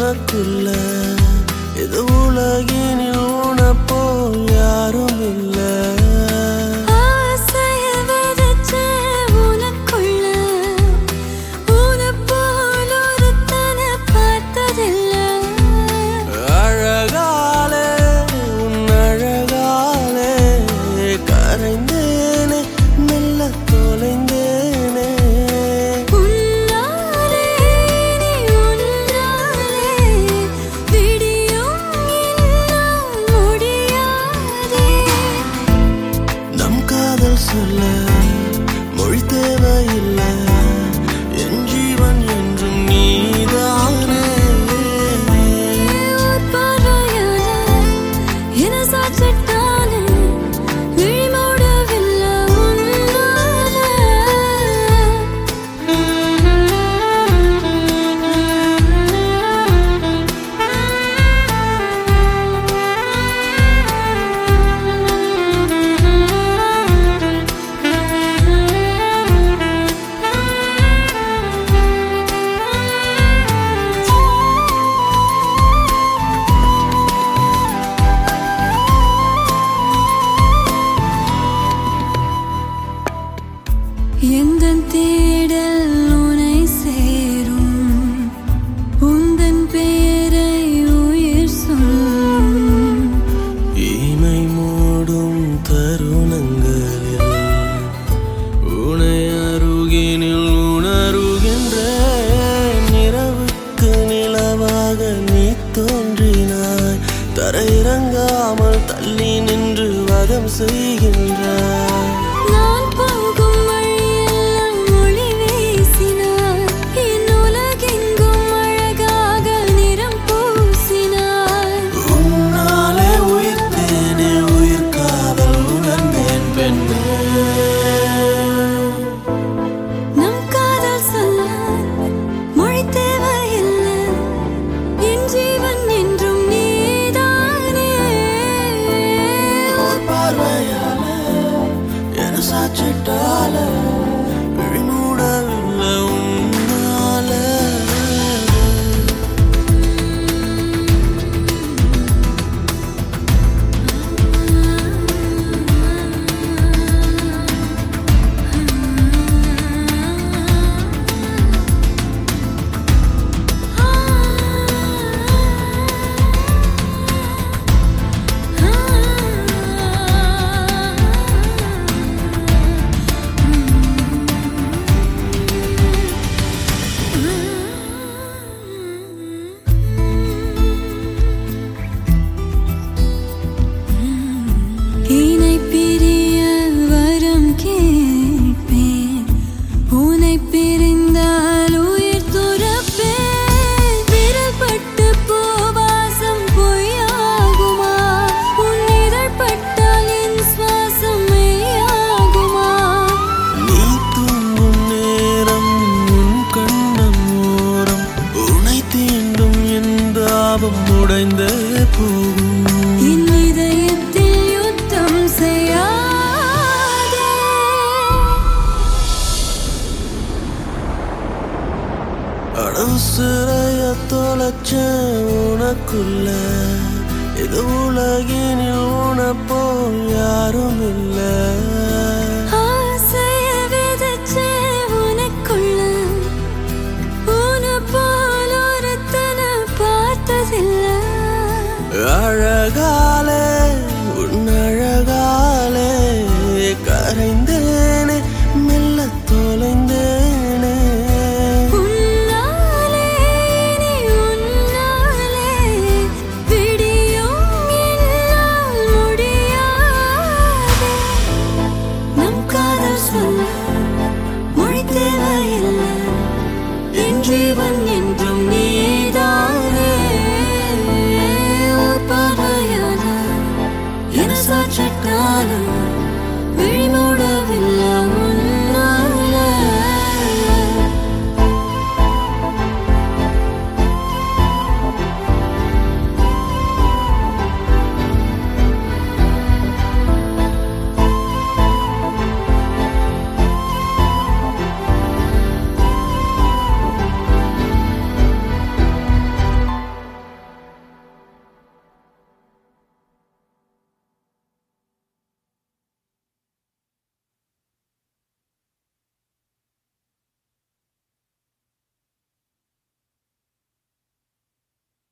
உனக்குள்ள இது உலகினில் உனப்போ யாரும் இல்லை. சொல்ல மொழி தேவையில்லை, என் ஜீவன் என்றும் நீதானே. எந்தன் தேடல் உனை சேரும், உந்தன் பெயரை உயிர் சொல்லும். இமை மூடும் தருணங்களில் உனை அருகினில் உணருகின்ற நிறவுக்கு நிலவாக நீ தோன்றினாய். தரையிறங்காமல் தள்ளி நின்று வதம் செய்கின்றாய். சாச்சிட்டால விழிமூடவில்லை உன்னால. உடைந்தே போகும் என் இதயத்தில் யுத்தம் செய்யாதே. அடவுசிறைய தொலைச்ச உனக்குள்ள இது உலகினில் உனப்போ யாரும் இல்லை. அழகாலே உன் அழகாலே கரைந்தேனே மெல்ல தொலைந்தேனே. உன்னாலே நீ உன்னாலே விடியும் என்னால் முடியாதே. நம் காதல் சொல்ல மொழி தேவையில்லை, என் ஜீவன் என்றும் நீதானே. சாட்சிட்டாலும் விழிமூட